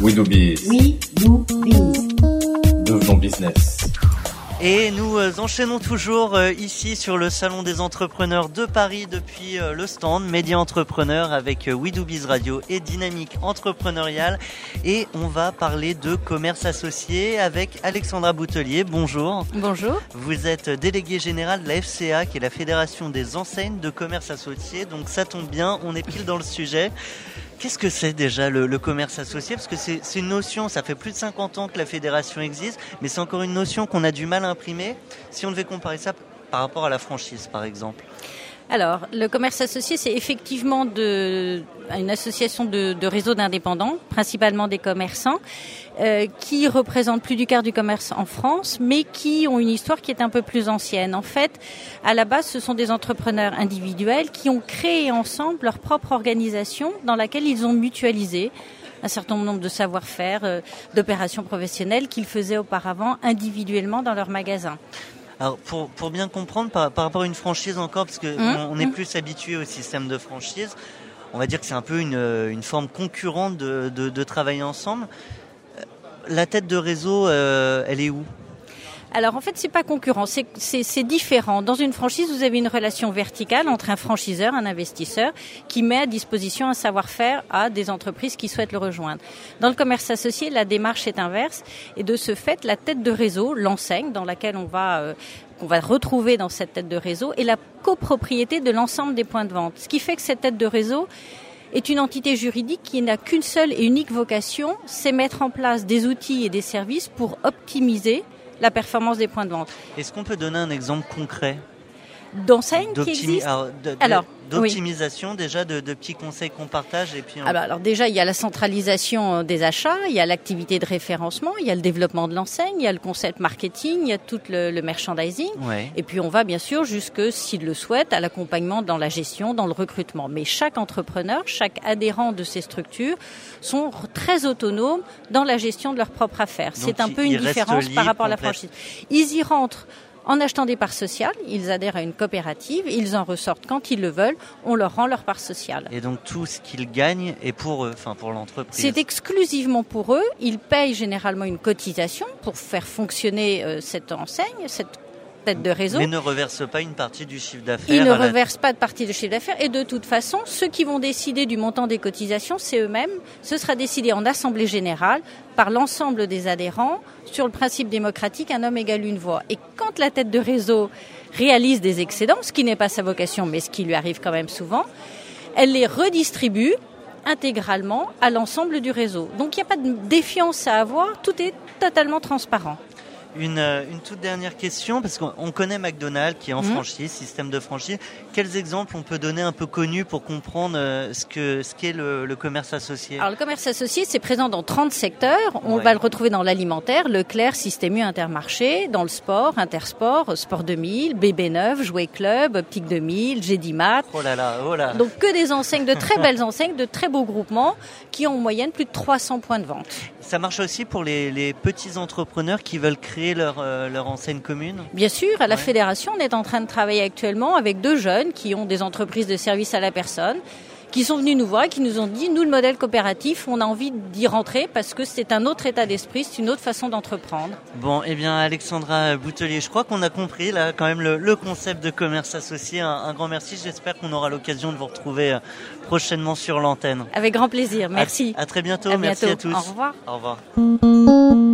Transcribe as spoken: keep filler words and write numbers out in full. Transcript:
We do biz. We do biz. Devenons business. Et nous euh, enchaînons toujours euh, ici sur le Salon des Entrepreneurs de Paris depuis euh, le stand Média Entrepreneur avec euh, We do Biz Radio et Dynamique Entrepreneuriale. Et on va parler de commerce associé avec Alexandra Boutelier. Bonjour. Bonjour. Vous êtes déléguée générale de la F C A, qui est la Fédération des enseignes de commerce associé. Donc ça tombe bien, on est pile dans le sujet. Qu'est-ce que c'est déjà le, le commerce associé ? Parce que c'est, c'est une notion, ça fait plus de cinquante ans que la fédération existe, mais c'est encore une notion qu'on a du mal à imprimer. Si on devait comparer ça par rapport à la franchise, par exemple. Alors, le commerce associé, c'est effectivement de, une association de, de réseaux d'indépendants, principalement des commerçants, euh, qui représentent plus du quart du commerce en France, mais qui ont une histoire qui est un peu plus ancienne. En fait, à la base, ce sont des entrepreneurs individuels qui ont créé ensemble leur propre organisation dans laquelle ils ont mutualisé un certain nombre de savoir-faire, euh, d'opérations professionnelles qu'ils faisaient auparavant individuellement dans leur magasin. Alors pour, pour bien comprendre, par, par rapport à une franchise encore, parce qu'on mmh, on est mmh. plus habitué au système de franchise, on va dire que c'est un peu une, une forme concurrente de, de, de travailler ensemble. La tête de réseau, euh, elle est où ? Alors en fait, c'est pas concurrent, c'est, c'est, c'est différent. Dans une franchise, vous avez une relation verticale entre un franchiseur, un investisseur, qui met à disposition un savoir-faire à des entreprises qui souhaitent le rejoindre. Dans le commerce associé, la démarche est inverse, et de ce fait, la tête de réseau, l'enseigne dans laquelle on va euh, qu'on va retrouver dans cette tête de réseau, est la copropriété de l'ensemble des points de vente. Ce qui fait que cette tête de réseau est une entité juridique qui n'a qu'une seule et unique vocation, c'est mettre en place des outils et des services pour optimiser la performance des points de vente. Est-ce qu'on peut donner un exemple concret d'enseigne qui existe ? Alors, de, de, alors, d'optimisation oui. déjà, de, de petits conseils qu'on partage et puis on... alors, alors déjà, il y a la centralisation des achats, il y a l'activité de référencement, il y a le développement de l'enseigne, il y a le concept marketing, il y a tout le, le merchandising. Ouais. Et puis on va bien sûr jusque, s'il le souhaite, à l'accompagnement dans la gestion, dans le recrutement. Mais chaque entrepreneur, chaque adhérent de ces structures sont très autonomes dans la gestion de leurs propres affaires. Donc, c'est un peu une différence par rapport à la franchise. Ils y rentrent en achetant des parts sociales, ils adhèrent à une coopérative, ils en ressortent quand ils le veulent, on leur rend leur part sociale. Et donc tout ce qu'ils gagnent est pour eux, enfin pour l'entreprise. C'est exclusivement pour eux, ils payent généralement une cotisation pour faire fonctionner euh, cette enseigne, cette tête de réseau. Mais ne reversent pas une partie du chiffre d'affaires. Ils ne la... reversent pas de partie du chiffre d'affaires et de toute façon, ceux qui vont décider du montant des cotisations, c'est eux-mêmes. Ce sera décidé en assemblée générale par l'ensemble des adhérents sur le principe démocratique, un homme égale une voix. Et quand la tête de réseau réalise des excédents, ce qui n'est pas sa vocation, mais ce qui lui arrive quand même souvent, elle les redistribue intégralement à l'ensemble du réseau. Donc il n'y a pas de défiance à avoir, tout est totalement transparent. Une, une toute dernière question, parce qu'on connaît McDonald's qui est en mmh. franchise, système de franchise. Quels exemples on peut donner un peu connus pour comprendre ce, que, ce qu'est le, le commerce associé ? Alors le commerce associé, c'est présent dans trente secteurs. On ouais. va le retrouver dans l'alimentaire, Leclerc, Système U, Intermarché, dans le sport, Intersport, Sport deux mille, B B neuf, Jouet Club, Optique deux mille, G D Mat. Oh là là, oh là. Donc que des enseignes, de très belles enseignes, de très beaux groupements qui ont en moyenne plus de trois cents points de vente. Ça marche aussi pour les, les petits entrepreneurs qui veulent créer leur, euh, leur enseigne commune ? Bien sûr, à la ouais. Fédération, on est en train de travailler actuellement avec deux jeunes qui ont des entreprises de services à la personne, qui sont venus nous voir et qui nous ont dit, nous, le modèle coopératif, on a envie d'y rentrer parce que c'est un autre état d'esprit, c'est une autre façon d'entreprendre. Bon, eh bien, Alexandra Boutelier, je crois qu'on a compris là quand même le, le concept de commerce associé. Un, un grand merci. J'espère qu'on aura l'occasion de vous retrouver prochainement sur l'antenne. Avec grand plaisir. Merci. À, à très bientôt. À merci bientôt. à tous. Au revoir. Au revoir.